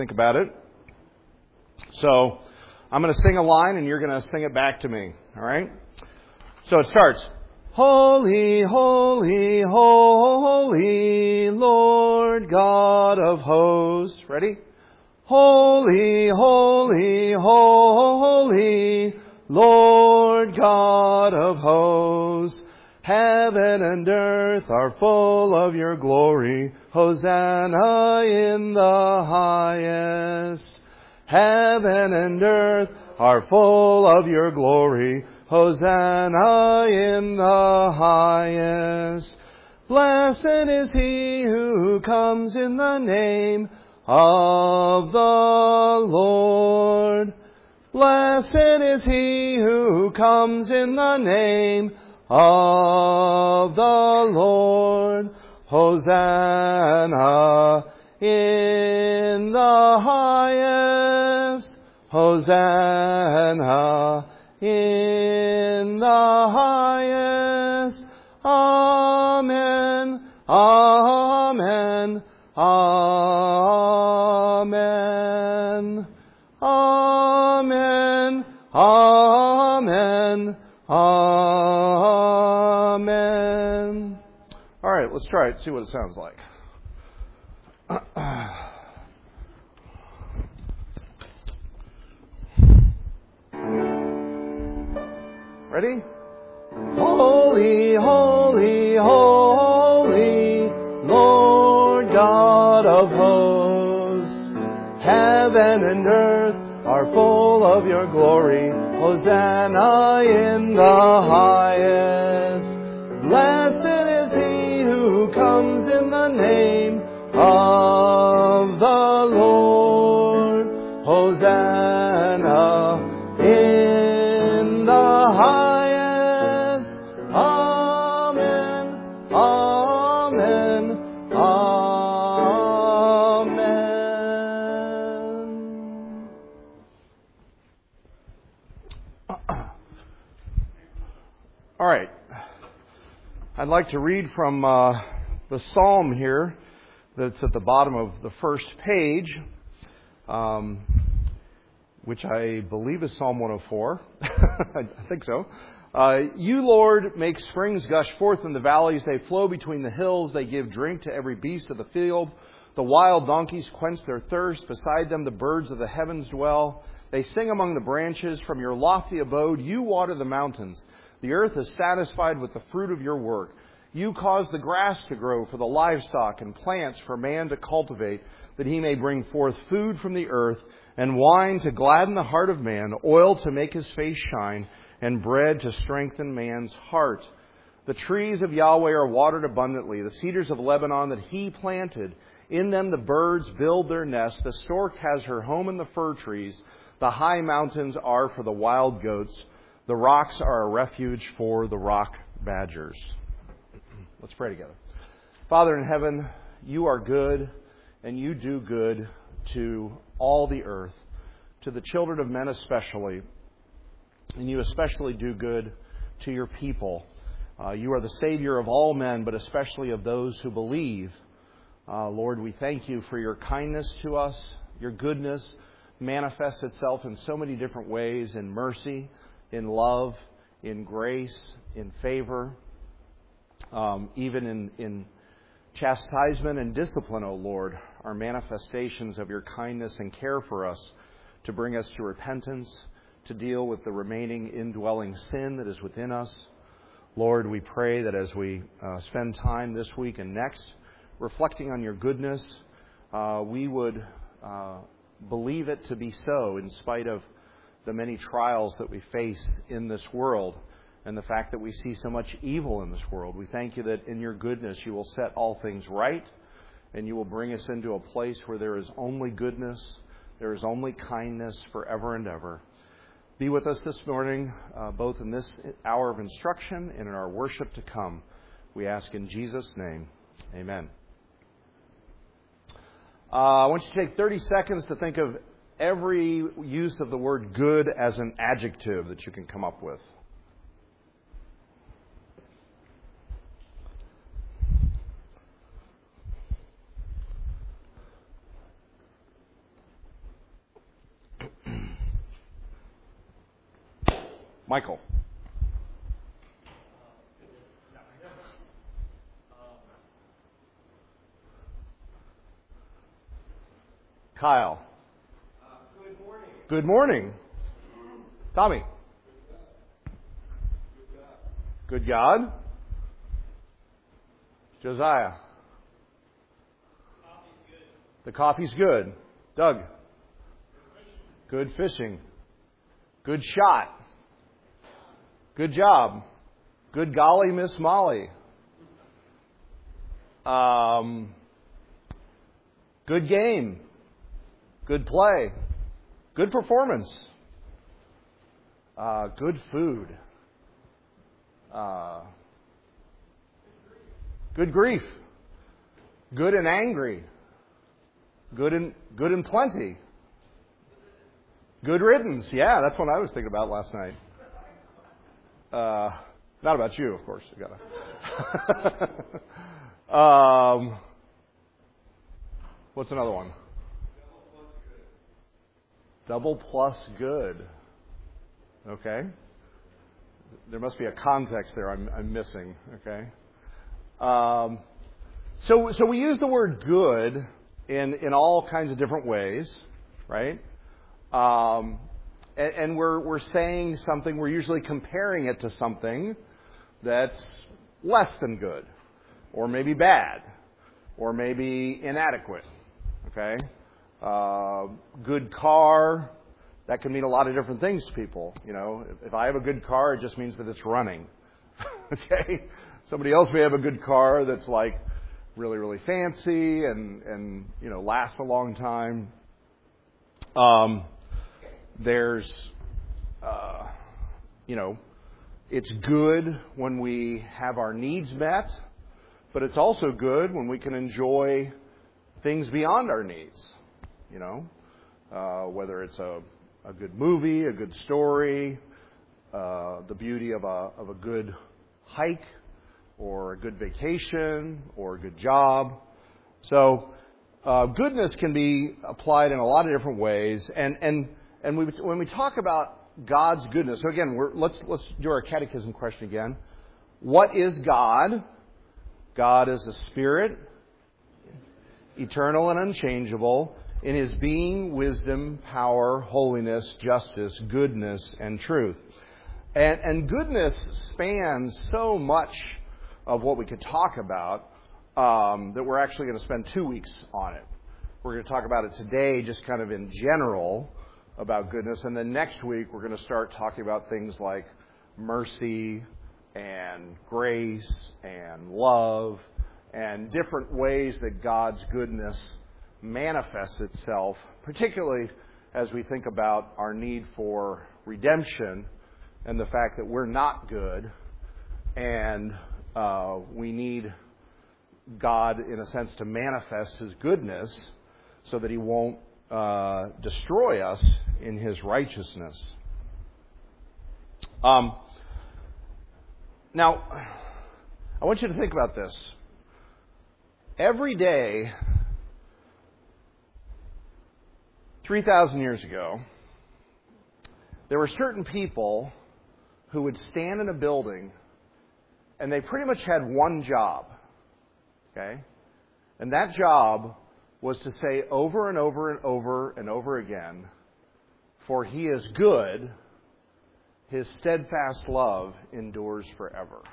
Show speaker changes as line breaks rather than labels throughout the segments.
think about it. So I'm going to sing a line and you're going to sing it back to me. All right? So it starts. Holy, holy, holy, Lord God of hosts. Ready? Holy, holy, holy, Lord God of hosts. Heaven and earth are full of your glory. Hosanna in the highest. Heaven and earth are full of your glory. Hosanna in the highest. Blessed is he who comes in the name of the Lord. Blessed is he who comes in the name of the Lord. Hosanna in the highest. Hosanna in the highest. Amen. Amen. Amen. Amen. Amen. Amen. All right, let's try it. See what it sounds like. Ready? Holy, holy, holy, Lord God of hosts. Heaven and earth are full of your glory. Hosanna in the highest. Blessed is he who comes in the name of the Lord. Hosanna in the highest. Amen. Amen. Amen. All right. I'd like to read from the psalm here that's at the bottom of the first page, which I believe is Psalm 104. I think so. You, Lord, make springs gush forth in the valleys. They flow between the hills. They give drink to every beast of the field. The wild donkeys quench their thirst. Beside them the birds of the heavens dwell. They sing among the branches. From your lofty abode you water the mountains. The earth is satisfied with the fruit of your work. You cause the grass to grow for the livestock and plants for man to cultivate, that he may bring forth food from the earth, and wine to gladden the heart of man, oil to make his face shine, and bread to strengthen man's heart. The trees of Yahweh are watered abundantly, the cedars of Lebanon that he planted. In them the birds build their nests. The stork has her home in the fir trees. The high mountains are for the wild goats. The rocks are a refuge for the rock badgers. Let's pray together. Father in heaven, you are good, and you do good to all the earth, to the children of men especially, and you especially do good to your people. You are the Savior of all men, but especially of those who believe. Lord, we thank you for your kindness to us. Your goodness manifests itself in so many different ways, in mercy, in love, in grace, in favor, even in chastisement and discipline, O Lord, are manifestations of your kindness and care for us to bring us to repentance, to deal with the remaining indwelling sin that is within us. Lord, we pray that as we spend time this week and next reflecting on your goodness, we would believe it to be so in spite of the many trials that we face in this world and the fact that we see so much evil in this world. We thank you that in your goodness you will set all things right, and you will bring us into a place where there is only goodness, there is only kindness forever and ever. Be with us this morning, both in this hour of instruction and in our worship to come. We ask in Jesus' name. Amen. I want you to take 30 seconds to think of every use of the word good as an adjective that you can come up with. Michael. Kyle.
Good morning.
Good morning. Tommy. Good God. Josiah. The coffee's good. Doug. Good fishing. Good shot. Good job. Good golly, Miss Molly. Good game. Good play. Good performance. Good food. Good grief. Good and angry. Good and plenty. Good riddance. Yeah, that's what I was thinking about last night. Not about you, of course. You gotta. What's another one? Double plus good. Okay. There must be a context there I'm missing. Okay. So we use the word good in all kinds of different ways, right? And we're saying something. We're usually comparing it to something that's less than good, or maybe bad, or maybe inadequate. Okay. Good car. That can mean a lot of different things to people. You know, if I have a good car, it just means that it's running. Okay? Somebody else may have a good car that's like really, really fancy and you know, lasts a long time. You know, it's good when we have our needs met, but it's also good when we can enjoy things beyond our needs. You know, whether it's a good movie, a good story, the beauty of a good hike, or a good vacation, or a good job. So goodness can be applied in a lot of different ways. And when we talk about God's goodness, so again, let's do our catechism question again. What is God? God is a spirit, eternal and unchangeable, in His being, wisdom, power, holiness, justice, goodness, and truth. And goodness spans so much of what we could talk about that we're actually going to spend 2 weeks on it. We're going to talk about it today just kind of in general about goodness. And then next week we're going to start talking about things like mercy and grace and love and different ways that God's goodness manifests itself, particularly as we think about our need for redemption and the fact that we're not good and we need God, in a sense, to manifest His goodness so that He won't destroy us in His righteousness. Now, I want you to think about this. Every day, 3,000 years ago, there were certain people who would stand in a building and they pretty much had one job. Okay? And that job was to say over and over and over and over again, "For He is good, His steadfast love endures forever."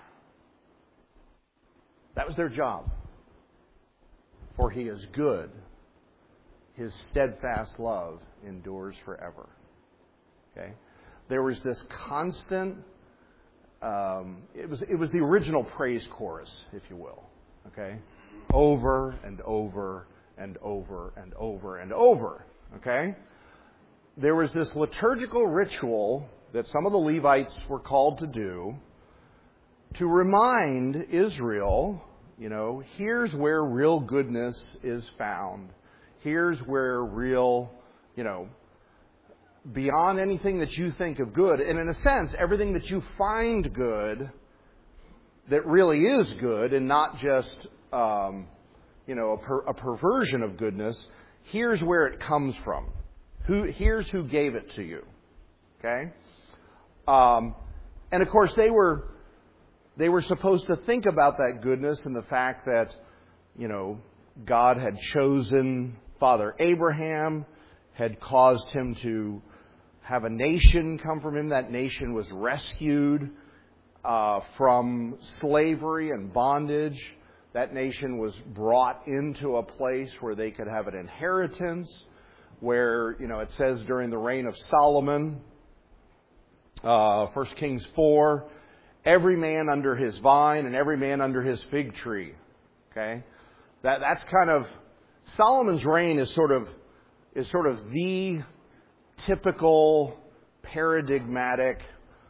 That was their job. For He is good, His steadfast love endures forever. Okay? There was this constant, it was the original praise chorus, if you will. Okay? Over and over and over and over and over. Okay? There was this liturgical ritual that some of the Levites were called to do to remind Israel, you know, here's where real goodness is found. Here's where real, you know, beyond anything that you think of good, and in a sense, everything that you find good that really is good and not just, you know, a perversion of goodness, here's where it comes from. Here's who gave it to you. Okay? And of course, they were supposed to think about that goodness and the fact that, God had chosen Father Abraham, had caused him to have a nation come from him. That nation was rescued from slavery and bondage. That nation was brought into a place where they could have an inheritance, where, it says during the reign of Solomon, 1 Kings 4, every man under his vine and every man under his fig tree. Okay? That's kind of, Solomon's reign is sort of the typical paradigmatic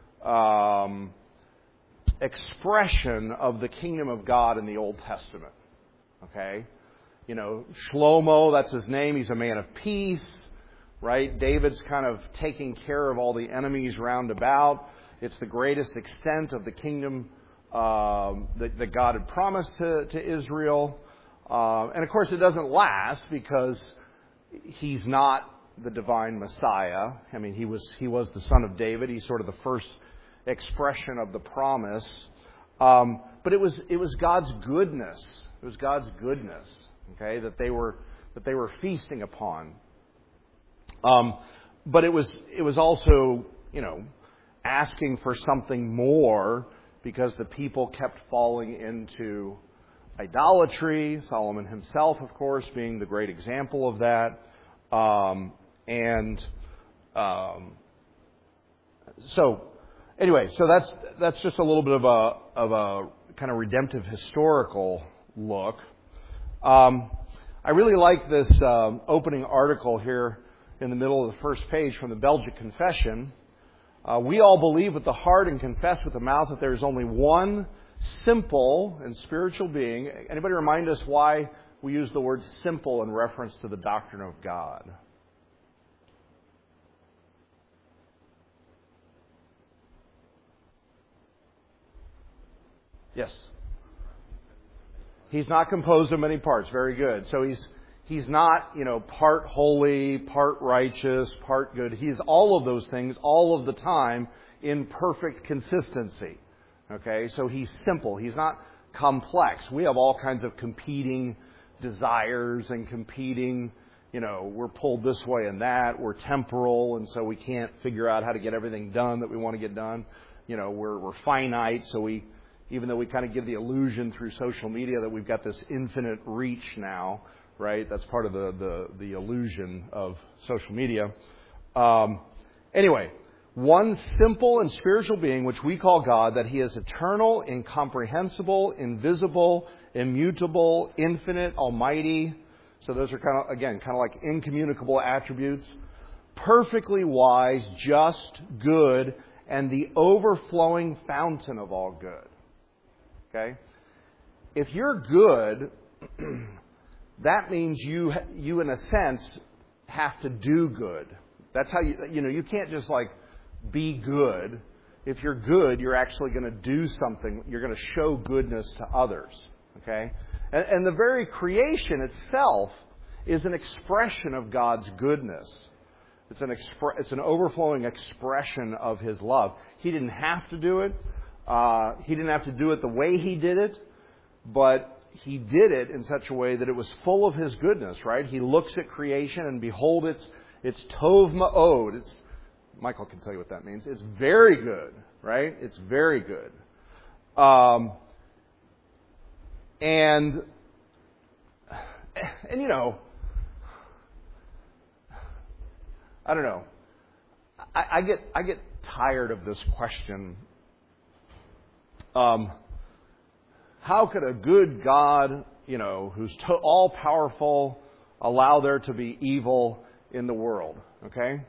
expression of the kingdom of God in the Old Testament. Okay? Shlomo, that's his name. He's a man of peace, right? David's kind of taking care of all the enemies round about. It's the greatest extent of the kingdom that God had promised to Israel. And of course, it doesn't last because he's not the divine Messiah. I mean, he was the son of David. He's sort of the first expression of the promise. But it was God's goodness. It was God's goodness, okay, that they were feasting upon. But it was also, asking for something more because the people kept falling into idolatry. Solomon himself, of course, being the great example of that. So that's just a little bit of a kind of redemptive historical look. I really like this opening article here in the middle of the first page from the Belgic Confession. We all believe with the heart and confess with the mouth that there is only one simple and spiritual being. Anybody remind us why we use the word simple in reference to the doctrine of God? Yes. He's not composed of many parts. Very good. So he's not, part holy, part righteous, part good. He's all of those things all of the time in perfect consistency. Okay? So he's simple. He's not complex. We have all kinds of competing desires and competing, we're pulled this way and that. We're temporal, and so we can't figure out how to get everything done that we want to get done. We're finite, so even though we kind of give the illusion through social media that we've got this infinite reach now, right? That's part of the illusion of social media. Anyway, one simple and spiritual being, which we call God, that He is eternal, incomprehensible, invisible, immutable, infinite, almighty. So those are kind of like incommunicable attributes. Perfectly wise, just, good, and the overflowing fountain of all good. Okay? If you're good, that means you in a sense have to do good. That's how you can't just like be good. If you're good, you're actually going to do something. You're going to show goodness to others. Okay? And the very creation itself is an expression of God's goodness. It's an overflowing expression of His love. He didn't have to do it. He didn't have to do it the way He did it, but He did it in such a way that it was full of His goodness, right? He looks at creation and behold, it's tov ma'od. Michael can tell you what that means. It's very good, right? It's very good. And I don't know. I get tired of this question. How could a good God, who's all powerful, allow there to be evil in the world? Okay.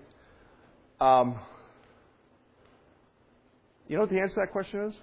You know what the answer to that question is?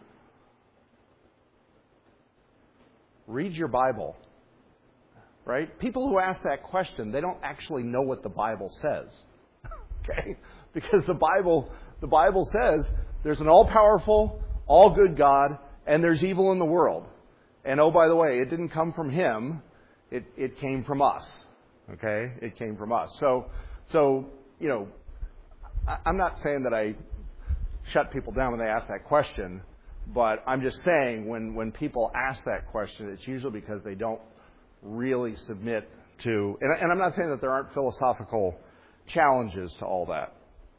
Read your Bible. Right? People who ask that question, they don't actually know what the Bible says. Okay? Because the Bible says there's an all-powerful, all-good God, and there's evil in the world. And oh, by the way, it didn't come from Him. It came from us. Okay? It came from us. So I'm not saying that I shut people down when they ask that question. But I'm just saying, when people ask that question, it's usually because they don't really submit to, and I'm not saying that there aren't philosophical challenges to all that.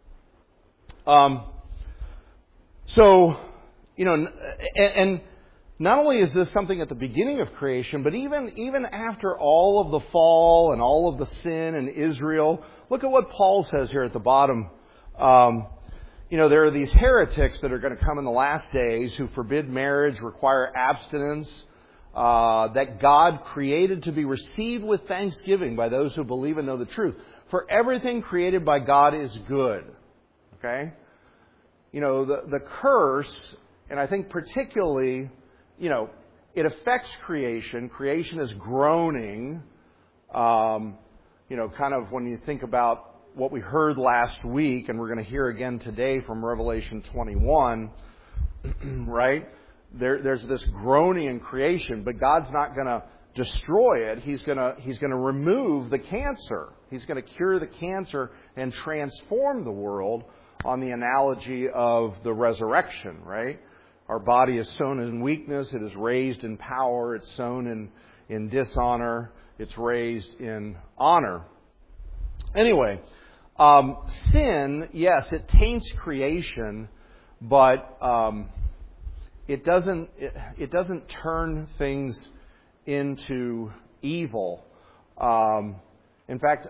So, and not only is this something at the beginning of creation, but even after all of the fall and all of the sin in Israel, look at what Paul says here at the bottom. There are these heretics that are going to come in the last days who forbid marriage, require abstinence, that God created to be received with thanksgiving by those who believe and know the truth. For everything created by God is good. Okay? The curse, and I think particularly, it affects creation. Creation is groaning. Kind of when you think about what we heard last week, and we're going to hear again today from Revelation 21, right? There's this groaning in creation, but God's not going to destroy it. He's going to remove the cancer. He's going to cure the cancer and transform the world on the analogy of the resurrection, right? Our body is sown in weakness. It is raised in power. It's sown in dishonor. It's raised in honor. Anyway, sin, yes, it taints creation, but it doesn't turn things into evil. In fact,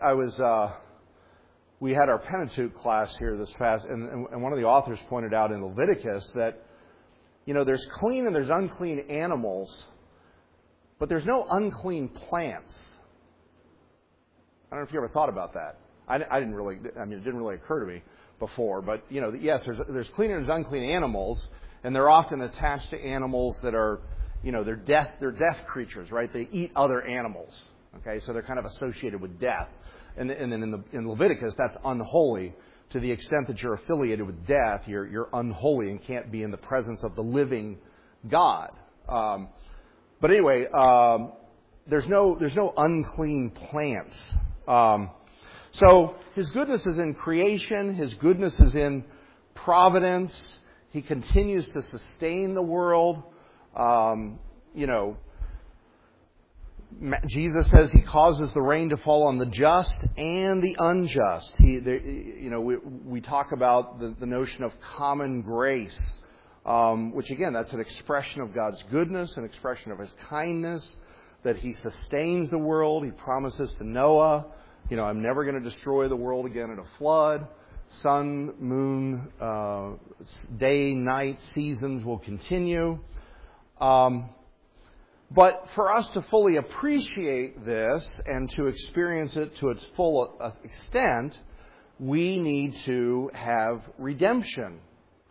we had our Pentateuch class here this past, and one of the authors pointed out in Leviticus that, there's clean and there's unclean animals, but there's no unclean plants. I don't know if you ever thought about that. It didn't really occur to me before, but, yes, there's clean and there's unclean animals, and they're often attached to animals that are, they're death creatures, right? They eat other animals, okay? So they're kind of associated with death. And then in Leviticus, that's unholy. To the extent that you're affiliated with death, you're unholy and can't be in the presence of the living God. But anyway, there's no unclean plants. So His goodness is in creation. His goodness is in providence. He continues to sustain the world. Jesus says He causes the rain to fall on the just and the unjust. We talk about the notion of common grace, which again, that's an expression of God's goodness, an expression of His kindness, that He sustains the world. He promises to Noah, I'm never going to destroy the world again in a flood. Sun, moon, day, night, seasons will continue. But for us to fully appreciate this and to experience it to its full extent, we need to have redemption.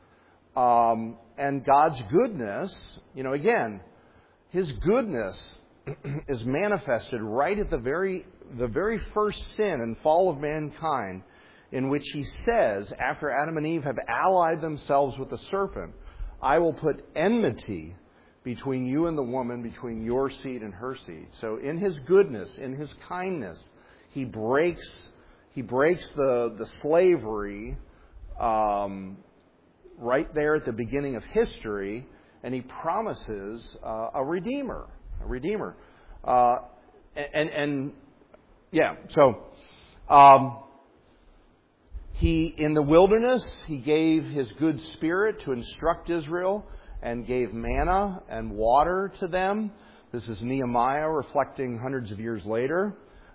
And God's goodness, again, His goodness is manifested right at the very first sin and fall of mankind, in which He says, after Adam and Eve have allied themselves with the serpent, I will put enmity between you and the woman, between your seed and her seed. So in His goodness, in His kindness, He breaks the slavery right there at the beginning of history, and He promises a redeemer. He, in the wilderness, He gave His good Spirit to instruct Israel and gave manna and water to them. This is Nehemiah reflecting hundreds of years later.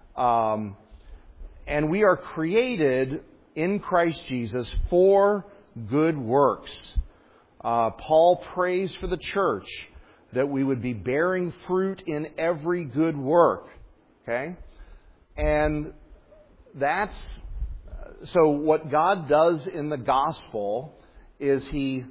And we are created in Christ Jesus for good works. Paul prays for the church that we would be bearing fruit in every good work. Okay? And so what God does in the gospel is He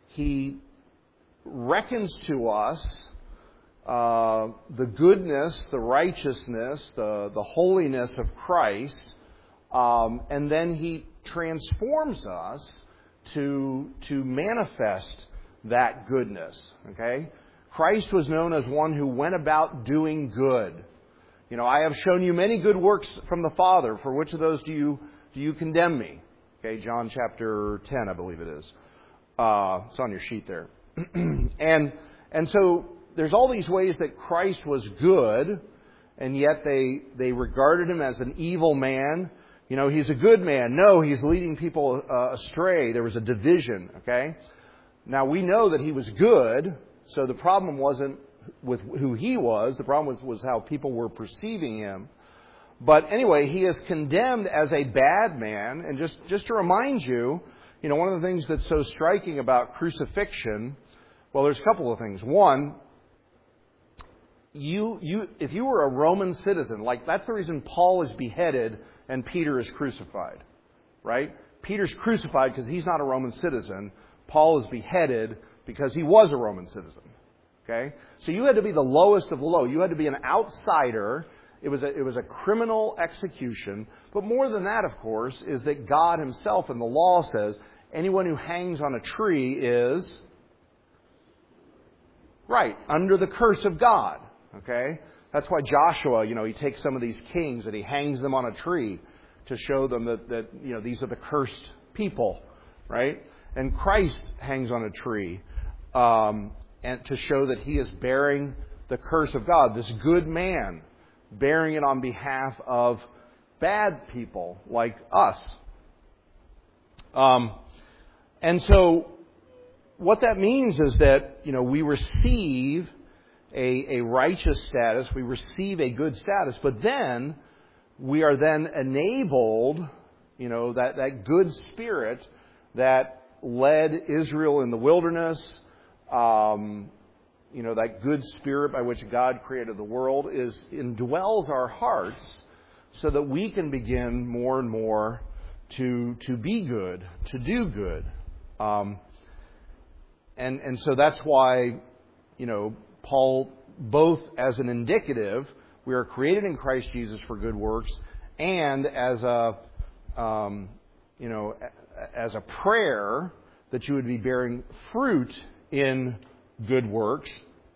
reckons to us the goodness, the righteousness, the holiness of Christ, and then He transforms us to manifest that goodness. Okay? Christ was known as one who went about doing good. I have shown you many good works from the Father. For which of those do you condemn me? Okay, John chapter 10, I believe it is. It's on your sheet there. and so there's all these ways that Christ was good, and yet they regarded him as an evil man. You know, he's a good man. No, he's leading people astray. There was a division, okay? Now, we know that he was good, so the problem wasn't with who he was. The problem was how people were perceiving him. But anyway, he is condemned as a bad man. And just to remind you, you know, one of the things that's so striking about crucifixion, well, there's a couple of things. One, if you were a Roman citizen, like that's the reason Paul is beheaded and Peter is crucified, right? Peter's crucified because he's not a Roman citizen. Paul is beheaded because he was a Roman citizen. Okay? So you had to be the lowest of the low. You had to be an outsider. It was a criminal execution. But more than that, of course, is that God himself in the law says anyone who hangs on a tree is, right, under the curse of God. Okay? That's why Joshua, you know, he takes some of these kings and he hangs them on a tree to show them that you know, these are the cursed people, right? And Christ hangs on a tree and to show that he is bearing the curse of God, this good man, bearing it on behalf of bad people like us. And so what that means is that, you know, we receive a righteous status, we receive a good status, but then we are then enabled, you know, that good spirit that led Israel in the wilderness, you know, that good spirit by which God created the world indwells our hearts so that we can begin more and more to be good, to do good. And so that's why, you know, Paul, both as an indicative, we are created in Christ Jesus for good works, and as a, you know, as a prayer that you would be bearing fruit in good works.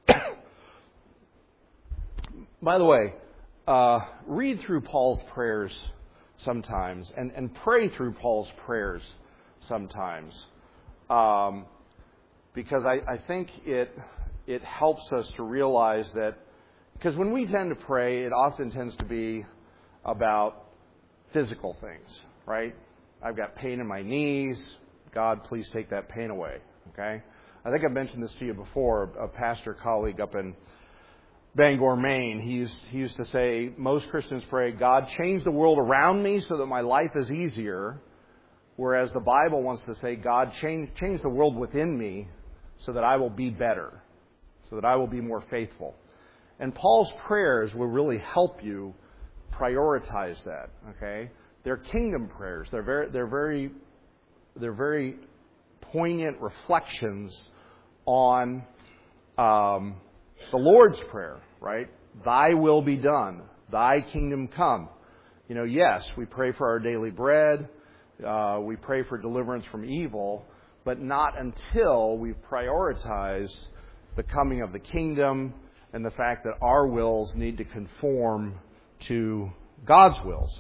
By the way, read through Paul's prayers sometimes and pray through Paul's prayers sometimes. Because I think it helps us to realize that, because when we tend to pray, it often tends to be about physical things, right? I've got pain in my knees. God, please take that pain away, okay? I think I've mentioned this to you before. A pastor colleague up in Bangor, Maine, he used to say, most Christians pray, God, change the world around me so that my life is easier, whereas the Bible wants to say, God, change the world within me so that I will be better, so that I will be more faithful. And Paul's prayers will really help you prioritize that, okay? They're kingdom prayers. They're very poignant reflections on the Lord's Prayer, right? Thy will be done. Thy kingdom come. You know, yes, we pray for our daily bread. We pray for deliverance from evil, but not until we've prioritized the coming of the kingdom and the fact that our wills need to conform to God's wills.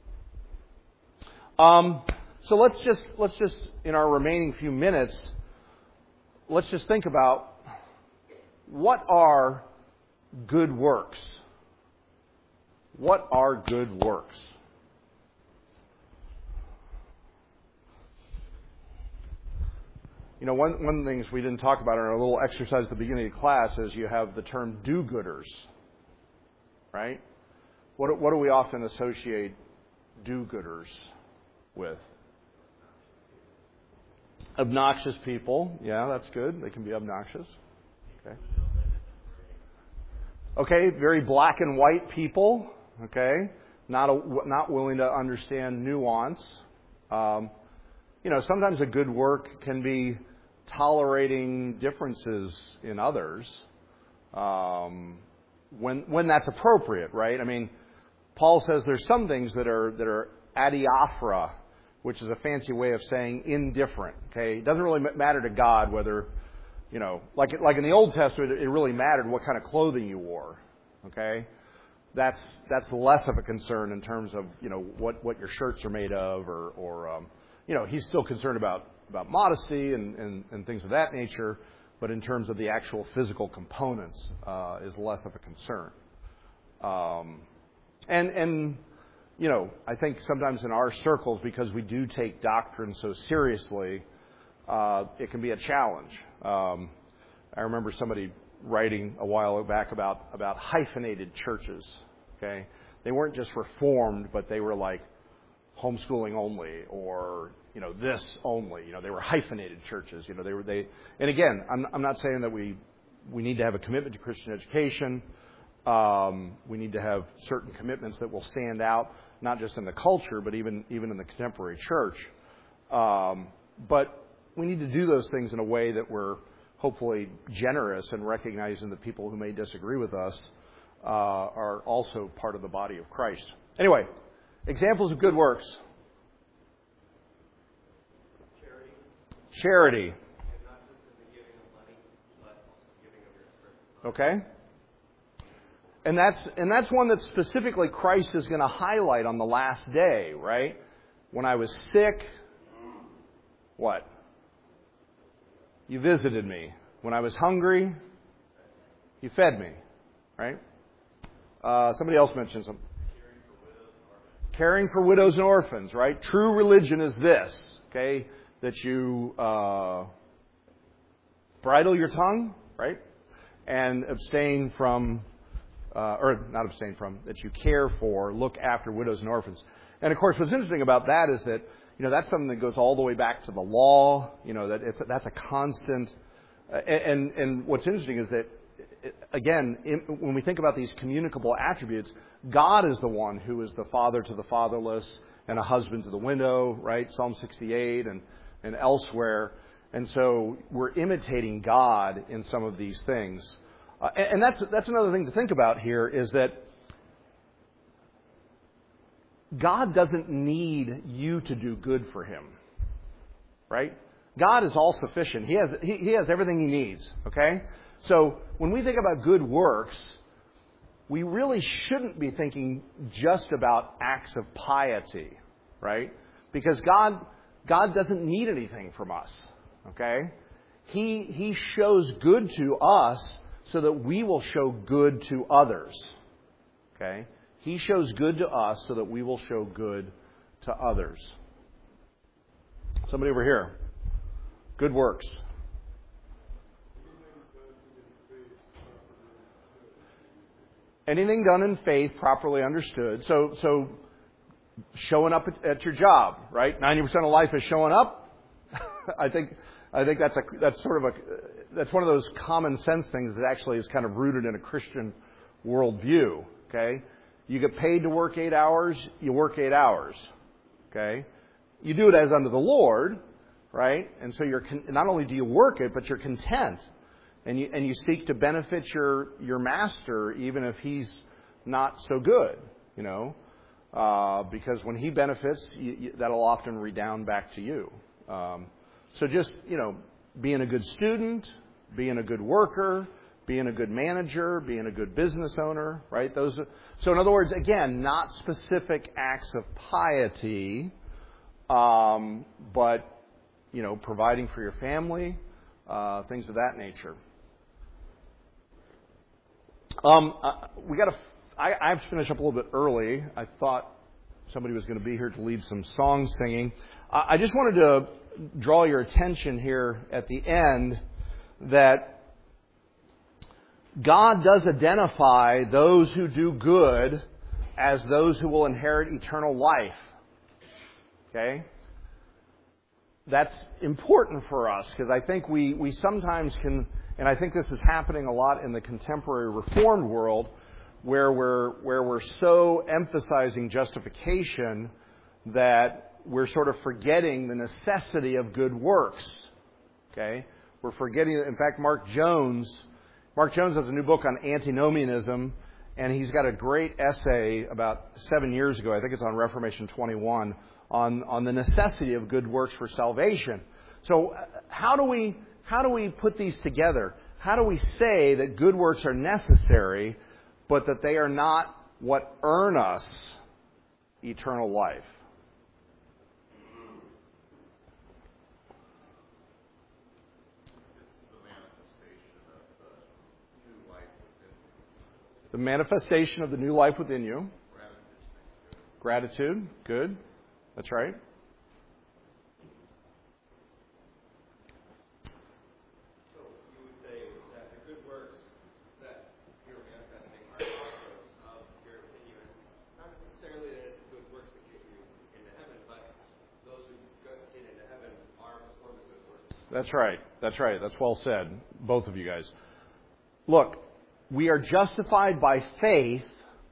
So let's just in our remaining few minutes, let's just think about what are good works. What are good works? You know, one of the things we didn't talk about in our little exercise at the beginning of class is you have the term do-gooders, right? What do we often associate do-gooders with? Obnoxious people. Yeah, that's good. They can be obnoxious. Okay, very black and white people. Okay, not willing to understand nuance. You know, sometimes a good work can be tolerating differences in others when that's appropriate, right? I mean, Paul says there's some things that are adiaphora, which is a fancy way of saying indifferent. Okay, it doesn't really matter to God whether, you know, like in the Old Testament, it really mattered what kind of clothing you wore. Okay, that's less of a concern in terms of, you know, what your shirts are made of or he's still concerned about modesty and things of that nature, but in terms of the actual physical components, is less of a concern. I think sometimes in our circles, because we do take doctrine so seriously, it can be a challenge. I remember somebody writing a while back about hyphenated churches. Okay, they weren't just Reformed, but they were like homeschooling only, or this only. They were hyphenated churches. And again, I'm not saying that we need to have a commitment to Christian education. We need to have certain commitments that will stand out, not just in the culture, but even in the contemporary church. But we need to do those things in a way that we're hopefully generous and recognizing that people who may disagree with us are also part of the body of Christ. Anyway, examples of good works. Charity.
And not just in the giving of money, but also giving of your spirit.
Okay. And that's one that specifically Christ is going to highlight on the last day, right? When I was sick, what? You visited me. When I was hungry, you fed me, right? Somebody else mentioned something. Caring for widows and orphans, right? True religion is this, okay? That you bridle your tongue, right? And abstain from, that you care for, look after widows and orphans. And of course, what's interesting about that is that, that's something that goes all the way back to the law, that's a constant. And what's interesting is that, again, when we think about these communicable attributes, God is the one who is the father to the fatherless and a husband to the widow, right? Psalm 68 and elsewhere. And so we're imitating God in some of these things. And that's another thing to think about here, is that God doesn't need you to do good for Him, right? God is all sufficient. He has everything He needs, okay? So when we think about good works, we really shouldn't be thinking just about acts of piety, right? Because God doesn't need anything from us, okay? He shows good to us so that we will show good to others, okay? He shows good to us so that we will show good to others. Somebody over here. Good works. Anything done in faith, properly understood. So showing up at your job, right? 90% of life is showing up. I think that's one of those common sense things that actually is kind of rooted in a Christian worldview. Okay, you get paid to work 8 hours, you work 8 hours. Okay, you do it as unto the Lord, right? And so not only do you work it, but you're content. And you seek to benefit your master, even if he's not so good, because when he benefits, that'll often redound back to you. So just, being a good student, being a good worker, being a good manager, being a good business owner, right? So in other words, again, not specific acts of piety, but, providing for your family, things of that nature. I have to finish up a little bit early. I thought somebody was going to be here to lead some song singing. I just wanted to draw your attention here at the end that God does identify those who do good as those who will inherit eternal life. Okay? That's important for us because I think we sometimes can, and I think this is happening a lot in the contemporary Reformed world, where we're so emphasizing justification that we're sort of forgetting the necessity of good works. Okay? We're forgetting, in fact, Mark Jones has a new book on antinomianism, and he's got a great essay about 7 years ago, I think it's on Reformation 21, on the necessity of good works for salvation. So how do we put these together? How do we say that good works are necessary, but that they are not what earn us eternal life? manifestation of the new life within you. Gratitude. Good. That's right.
So you would say that the good works that you're manifesting are outgrowths of the Spirit within you, and not necessarily that it's the good works that get you into heaven, but those who get into heaven are performing good works.
That's right. That's right. That's well said, both of you guys. Look, we are justified by faith.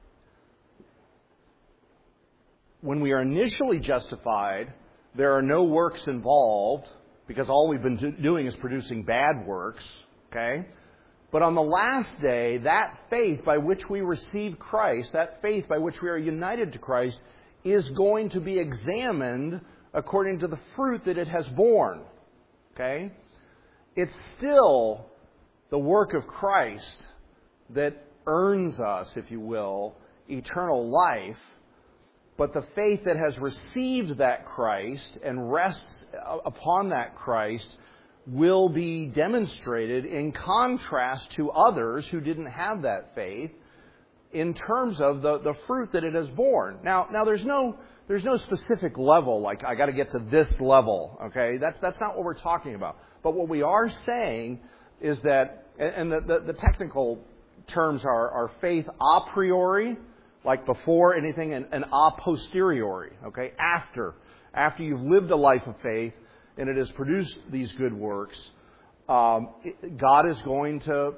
When we are initially justified, there are no works involved because all we've been doing is producing bad works, okay? But on the last day, that faith by which we receive Christ, that faith by which we are united to Christ, is going to be examined according to the fruit that it has borne, okay? It's still the work of Christ that earns us, if you will, eternal life. But the faith that has received that Christ and rests upon that Christ will be demonstrated in contrast to others who didn't have that faith in terms of the fruit that it has borne. Now there's no specific level, like I got to get to this level, okay? That's not what we're talking about. But what we are saying is that, and the technical terms are faith a priori, like before anything, and a posteriori, okay? After you've lived a life of faith and it has produced these good works, God is going to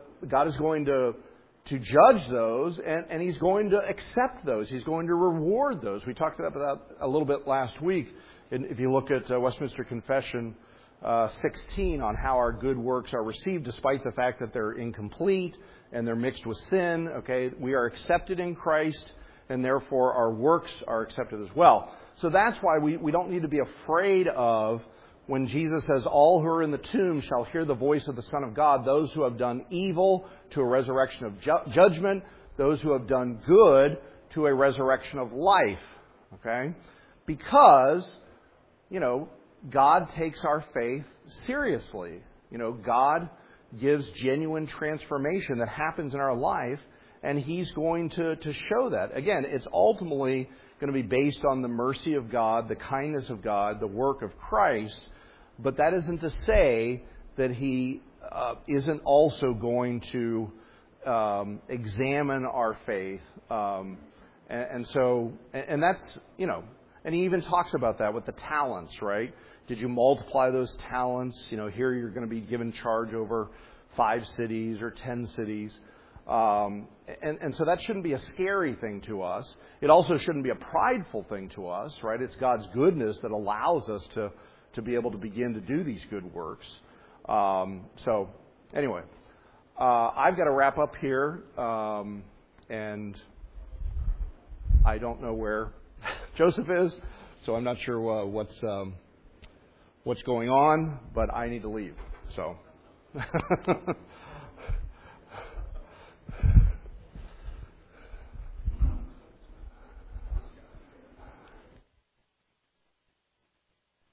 judge those, and He's going to accept those. He's going to reward those. We talked about that a little bit last week. And if you look at Westminster Confession 16 on how our good works are received, despite the fact that they're incomplete and they're mixed with sin, okay, we are accepted in Christ, and therefore our works are accepted as well. So that's why we don't need to be afraid of when Jesus says, all who are in the tomb shall hear the voice of the Son of God, those who have done evil to a resurrection of judgment, those who have done good to a resurrection of life. Okay? Because, God takes our faith seriously. God gives genuine transformation that happens in our life, and He's going to show that. Again, it's ultimately going to be based on the mercy of God, the kindness of God, the work of Christ. But that isn't to say that He isn't also going to examine our faith. And that's, and He even talks about that with the talents, right? Did you multiply those talents? Here you're going to be given charge over 5 cities or 10 cities. And so that shouldn't be a scary thing to us. It also shouldn't be a prideful thing to us, right? It's God's goodness that allows us to be able to begin to do these good works. So anyway, I've got to wrap up here, and I don't know where Joseph is, so I'm not sure what's going on, but I need to leave. So